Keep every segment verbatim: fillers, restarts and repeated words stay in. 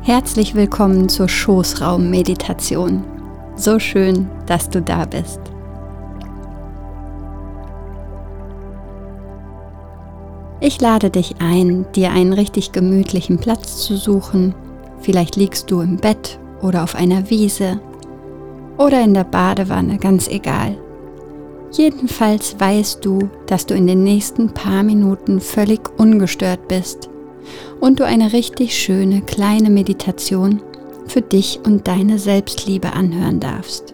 Herzlich willkommen zur Schoßraum-Meditation. So schön, dass du da bist. Ich lade dich ein, dir einen richtig gemütlichen Platz zu suchen. Vielleicht liegst du im Bett oder auf einer Wiese oder in der Badewanne, ganz egal. Jedenfalls weißt du, dass du in den nächsten paar Minuten völlig ungestört bist und du eine richtig schöne kleine Meditation für dich und deine Selbstliebe anhören darfst.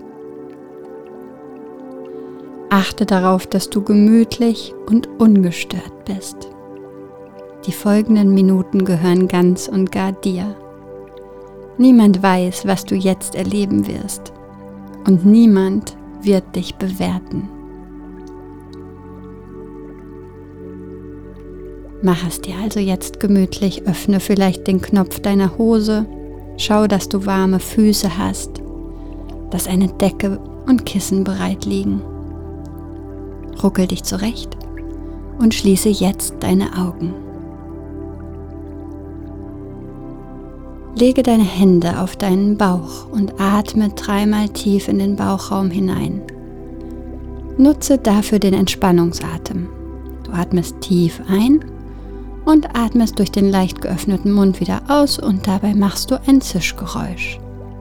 Achte darauf, dass du gemütlich und ungestört bist. Die folgenden Minuten gehören ganz und gar dir. Niemand weiß, was du jetzt erleben wirst, und niemand wird dich bewerten. Mach es dir also jetzt gemütlich, öffne vielleicht den Knopf deiner Hose, schau, dass du warme Füße hast, dass eine Decke und Kissen bereit liegen. Ruckel dich zurecht und schließe jetzt deine Augen. Lege deine Hände auf deinen Bauch und atme dreimal tief in den Bauchraum hinein. Nutze dafür den Entspannungsatem. Du atmest tief ein und atmest durch den leicht geöffneten Mund wieder aus und dabei machst du ein Zischgeräusch.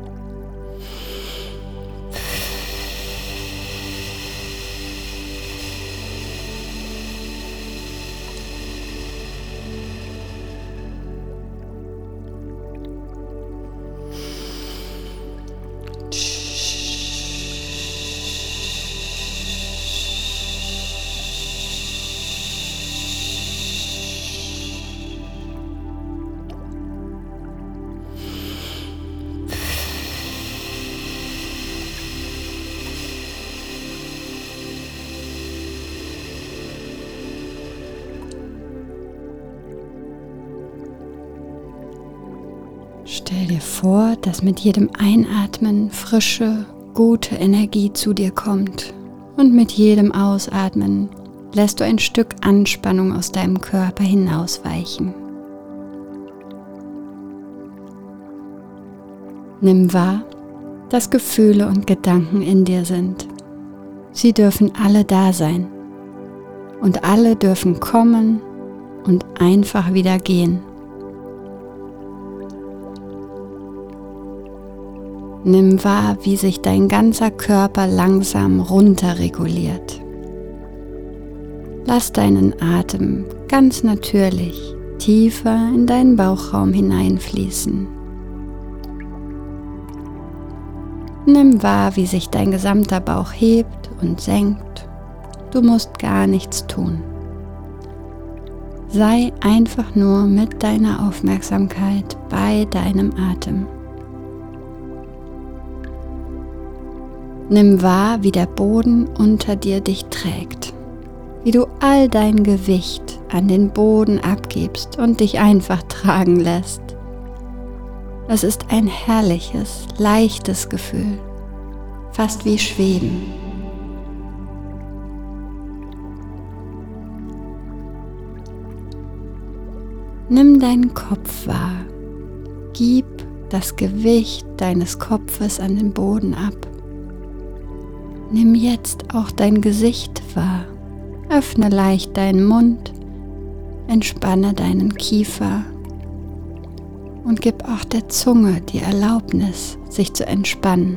Stell dir vor, dass mit jedem Einatmen frische, gute Energie zu dir kommt und mit jedem Ausatmen lässt du ein Stück Anspannung aus deinem Körper hinausweichen. Nimm wahr, dass Gefühle und Gedanken in dir sind. Sie dürfen alle da sein und alle dürfen kommen und einfach wieder gehen. Nimm wahr, wie sich dein ganzer Körper langsam runterreguliert. Lass deinen Atem ganz natürlich tiefer in deinen Bauchraum hineinfließen. Nimm wahr, wie sich dein gesamter Bauch hebt und senkt. Du musst gar nichts tun. Sei einfach nur mit deiner Aufmerksamkeit bei deinem Atem. Nimm wahr, wie der Boden unter dir dich trägt, wie du all dein Gewicht an den Boden abgibst und dich einfach tragen lässt. Es ist ein herrliches, leichtes Gefühl, fast wie Schweben. Nimm deinen Kopf wahr, gib das Gewicht deines Kopfes an den Boden ab. Nimm jetzt auch dein Gesicht wahr. Öffne leicht deinen Mund, entspanne deinen Kiefer und gib auch der Zunge die Erlaubnis, sich zu entspannen.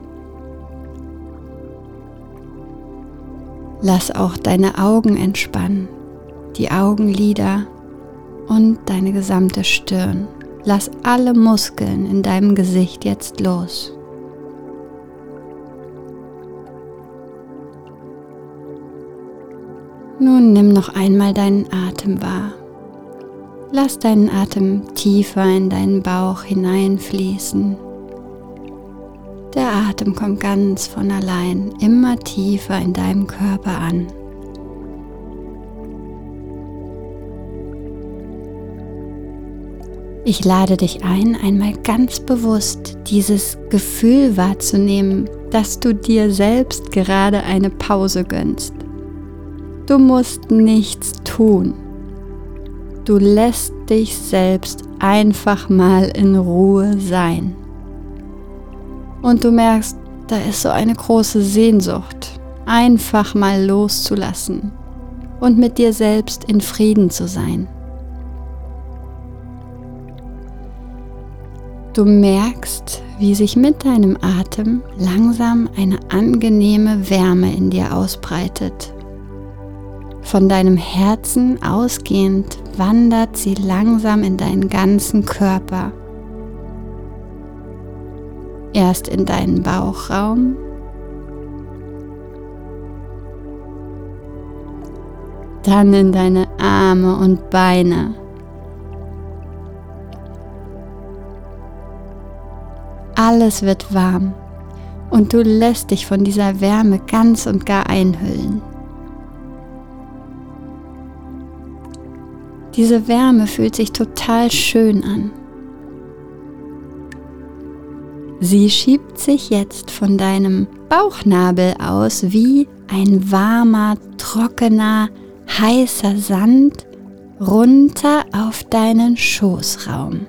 Lass auch deine Augen entspannen, die Augenlider und deine gesamte Stirn. Lass alle Muskeln in deinem Gesicht jetzt los. Nun nimm noch einmal deinen Atem wahr. Lass deinen Atem tiefer in deinen Bauch hineinfließen. Der Atem kommt ganz von allein immer tiefer in deinem Körper an. Ich lade dich ein, einmal ganz bewusst dieses Gefühl wahrzunehmen, dass du dir selbst gerade eine Pause gönnst. Du musst nichts tun. Du lässt dich selbst einfach mal in Ruhe sein. Und du merkst, da ist so eine große Sehnsucht, einfach mal loszulassen und mit dir selbst in Frieden zu sein. Du merkst, wie sich mit deinem Atem langsam eine angenehme Wärme in dir ausbreitet. Von deinem Herzen ausgehend wandert sie langsam in deinen ganzen Körper. Erst in deinen Bauchraum, dann in deine Arme und Beine. Alles wird warm und du lässt dich von dieser Wärme ganz und gar einhüllen. Diese Wärme fühlt sich total schön an. Sie schiebt sich jetzt von deinem Bauchnabel aus wie ein warmer, trockener, heißer Sand runter auf deinen Schoßraum.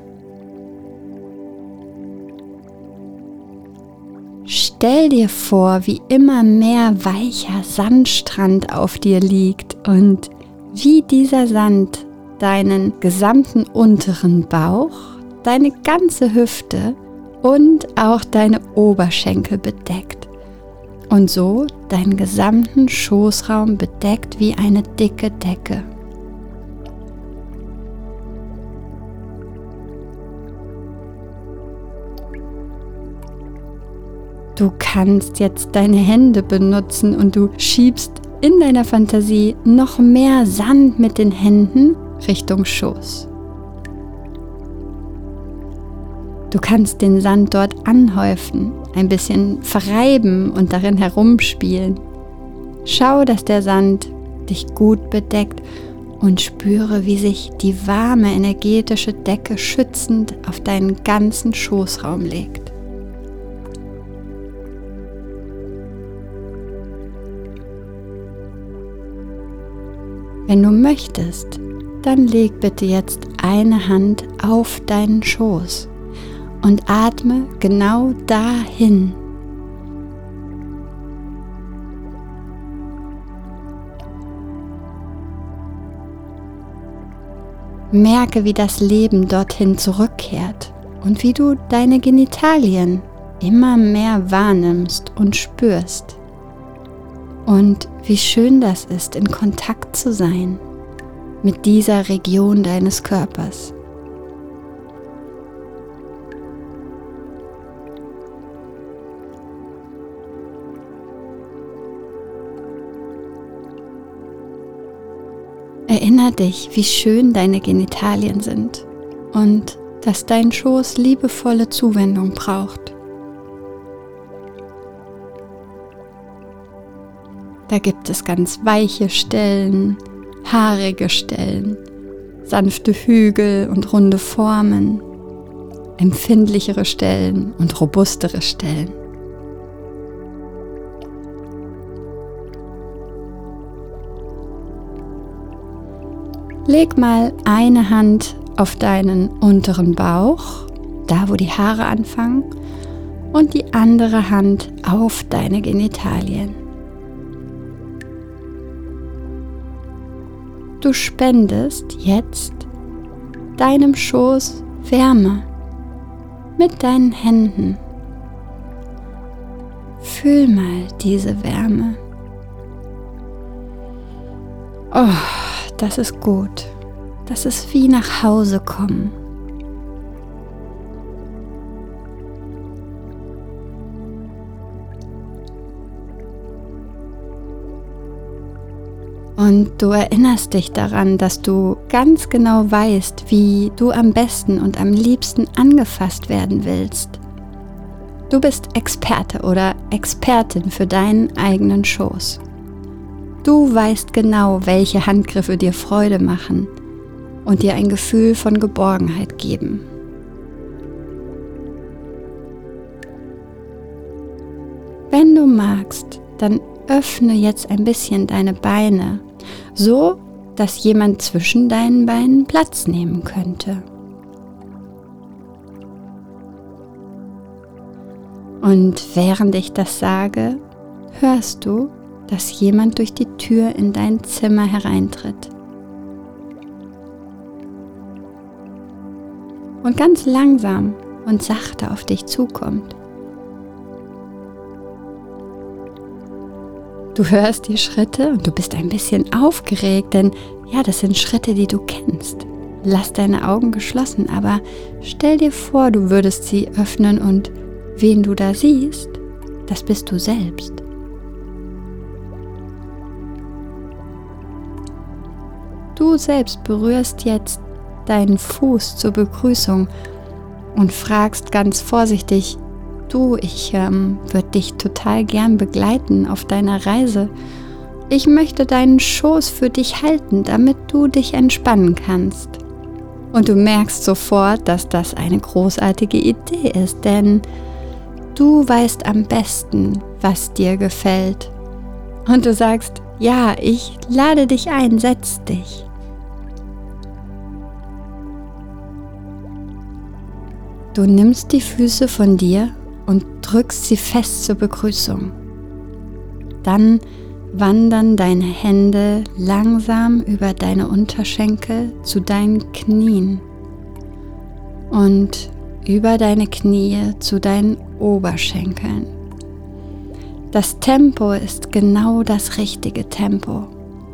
Stell dir vor, wie immer mehr weicher Sandstrand auf dir liegt und wie dieser Sand deinen gesamten unteren Bauch, deine ganze Hüfte und auch deine Oberschenkel bedeckt und so deinen gesamten Schoßraum bedeckt wie eine dicke Decke. Du kannst jetzt deine Hände benutzen und du schiebst in deiner Fantasie noch mehr Sand mit den Händen Richtung Schoß. Du kannst den Sand dort anhäufen, ein bisschen verreiben und darin herumspielen. Schau, dass der Sand dich gut bedeckt und spüre, wie sich die warme, energetische Decke schützend auf deinen ganzen Schoßraum legt. Wenn du möchtest, dann leg bitte jetzt eine Hand auf deinen Schoß und atme genau dahin. Merke, wie das Leben dorthin zurückkehrt und wie du deine Genitalien immer mehr wahrnimmst und spürst. Und wie schön das ist, in Kontakt zu sein mit dieser Region deines Körpers. Erinnere dich, wie schön deine Genitalien sind und dass dein Schoß liebevolle Zuwendung braucht. Da gibt es ganz weiche Stellen, haarige Stellen, sanfte Hügel und runde Formen, empfindlichere Stellen und robustere Stellen. Leg mal eine Hand auf deinen unteren Bauch, da wo die Haare anfangen, und die andere Hand auf deine Genitalien. Du spendest jetzt deinem Schoß Wärme mit deinen Händen. Fühl mal diese Wärme. Oh, das ist gut. Das ist wie nach Hause kommen. Und du erinnerst dich daran, dass du ganz genau weißt, wie du am besten und am liebsten angefasst werden willst. Du bist Experte oder Expertin für deinen eigenen Schoß. Du weißt genau, welche Handgriffe dir Freude machen und dir ein Gefühl von Geborgenheit geben. Wenn du magst, dann öffne jetzt ein bisschen deine Beine, so dass jemand zwischen deinen Beinen Platz nehmen könnte. Und während ich das sage, hörst du, dass jemand durch die Tür in dein Zimmer hereintritt. Und ganz langsam und sachte auf dich zukommt. Du hörst die Schritte und du bist ein bisschen aufgeregt, denn ja, das sind Schritte, die du kennst. Lass deine Augen geschlossen, aber stell dir vor, du würdest sie öffnen und wen du da siehst, das bist du selbst. Du selbst berührst jetzt deinen Fuß zur Begrüßung und fragst ganz vorsichtig, du, ich ähm, würde dich total gern begleiten auf deiner Reise. Ich möchte deinen Schoß für dich halten, damit du dich entspannen kannst. Und du merkst sofort, dass das eine großartige Idee ist, denn du weißt am besten, was dir gefällt. Und du sagst, ja, ich lade dich ein, setz dich. Du nimmst die Füße von dir und drückst sie fest zur Begrüßung. Dann wandern deine Hände langsam über deine Unterschenkel zu deinen Knien und über deine Knie zu deinen Oberschenkeln. Das Tempo ist genau das richtige Tempo.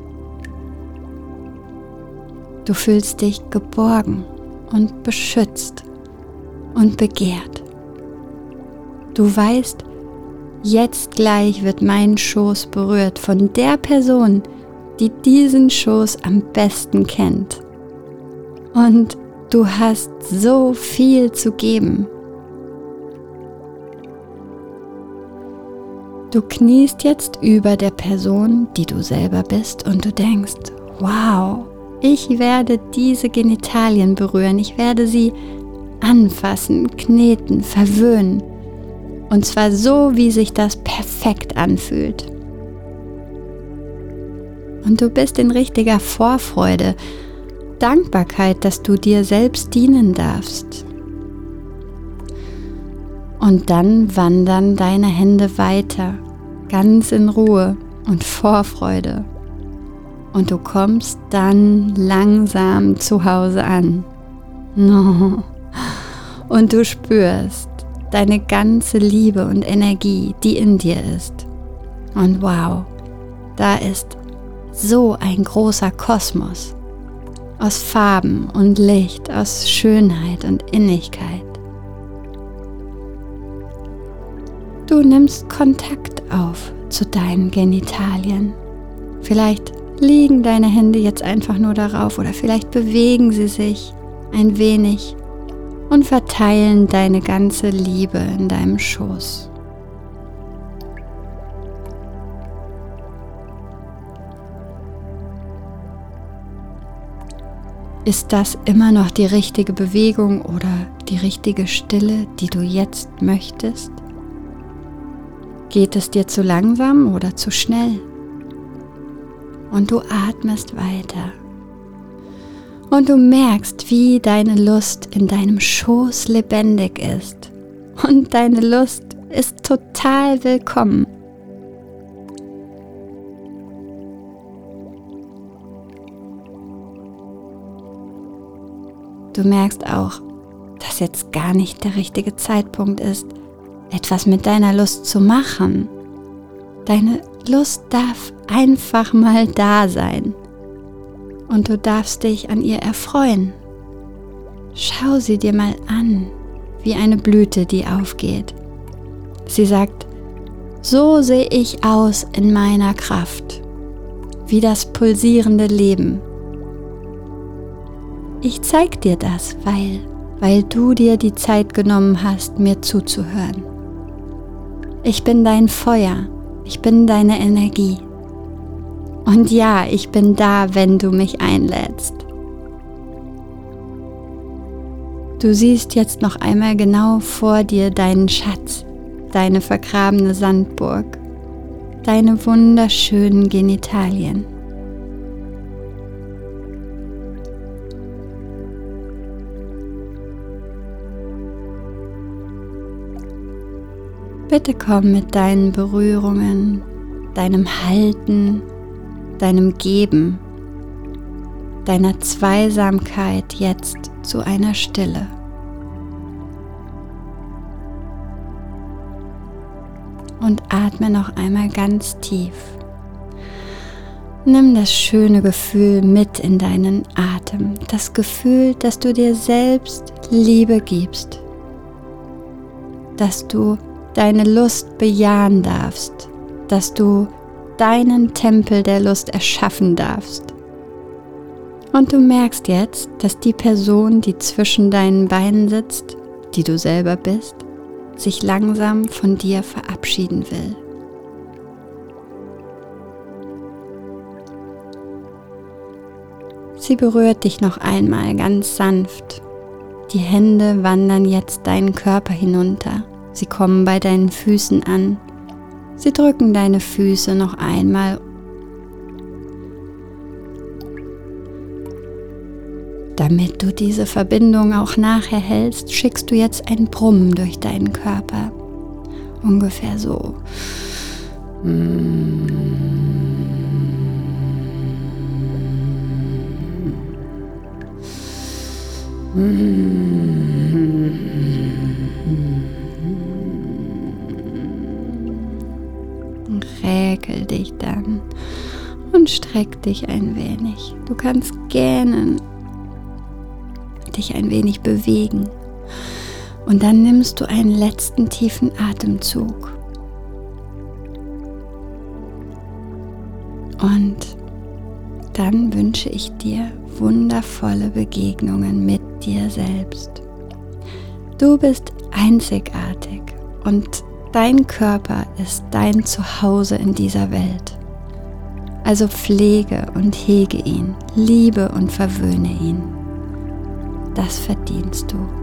Du fühlst dich geborgen und beschützt und begehrt. Du weißt, jetzt gleich wird mein Schoß berührt von der Person, die diesen Schoß am besten kennt. Und du hast so viel zu geben. Du kniest jetzt über der Person, die du selber bist, und du denkst, wow, ich werde diese Genitalien berühren, ich werde sie anfassen, kneten, verwöhnen. Und zwar so, wie sich das perfekt anfühlt. Und du bist in richtiger Vorfreude, Dankbarkeit, dass du dir selbst dienen darfst. Und dann wandern deine Hände weiter, ganz in Ruhe und Vorfreude. Und du kommst dann langsam zu Hause an. No. Und du spürst deine ganze Liebe und Energie, die in dir ist. Und wow, da ist so ein großer Kosmos aus Farben und Licht, aus Schönheit und Innigkeit. Du nimmst Kontakt auf zu deinen Genitalien. Vielleicht liegen deine Hände jetzt einfach nur darauf oder vielleicht bewegen sie sich ein wenig und verteilen deine ganze Liebe in deinem Schoß. Ist das immer noch die richtige Bewegung oder die richtige Stille, die du jetzt möchtest? Geht es dir zu langsam oder zu schnell? Und du atmest weiter. Und du merkst, wie deine Lust in deinem Schoß lebendig ist. Und deine Lust ist total willkommen. Du merkst auch, dass jetzt gar nicht der richtige Zeitpunkt ist, etwas mit deiner Lust zu machen. Deine Lust darf einfach mal da sein. Und du darfst dich an ihr erfreuen. Schau sie dir mal an, wie eine Blüte, die aufgeht. Sie sagt, so sehe ich aus in meiner Kraft, wie das pulsierende Leben. Ich zeig dir das, weil, weil du dir die Zeit genommen hast, mir zuzuhören. Ich bin dein Feuer, ich bin deine Energie. Und ja, ich bin da, wenn du mich einlädst. Du siehst jetzt noch einmal genau vor dir deinen Schatz, deine vergrabene Sandburg, deine wunderschönen Genitalien. Bitte komm mit deinen Berührungen, deinem Halten, deinem Geben, deiner Zweisamkeit jetzt zu einer Stille. Und atme noch einmal ganz tief. Nimm das schöne Gefühl mit in deinen Atem. Das Gefühl, dass du dir selbst Liebe gibst. Dass du deine Lust bejahen darfst. Dass du deinen Tempel der Lust erschaffen darfst. Und du merkst jetzt, dass die Person, die zwischen deinen Beinen sitzt, die du selber bist, sich langsam von dir verabschieden will. Sie berührt dich noch einmal ganz sanft. Die Hände wandern jetzt deinen Körper hinunter. Sie kommen bei deinen Füßen an. Sie drücken deine Füße noch einmal. Damit du diese Verbindung auch nachher hältst, schickst du jetzt ein Brummen durch deinen Körper. Ungefähr so. Räkel dich dann und streck dich ein wenig. Du kannst gähnen, dich ein wenig bewegen. Und dann nimmst du einen letzten tiefen Atemzug. Und dann wünsche ich dir wundervolle Begegnungen mit dir selbst. Du bist einzigartig und dein Körper ist dein Zuhause in dieser Welt. Also pflege und hege ihn, liebe und verwöhne ihn. Das verdienst du.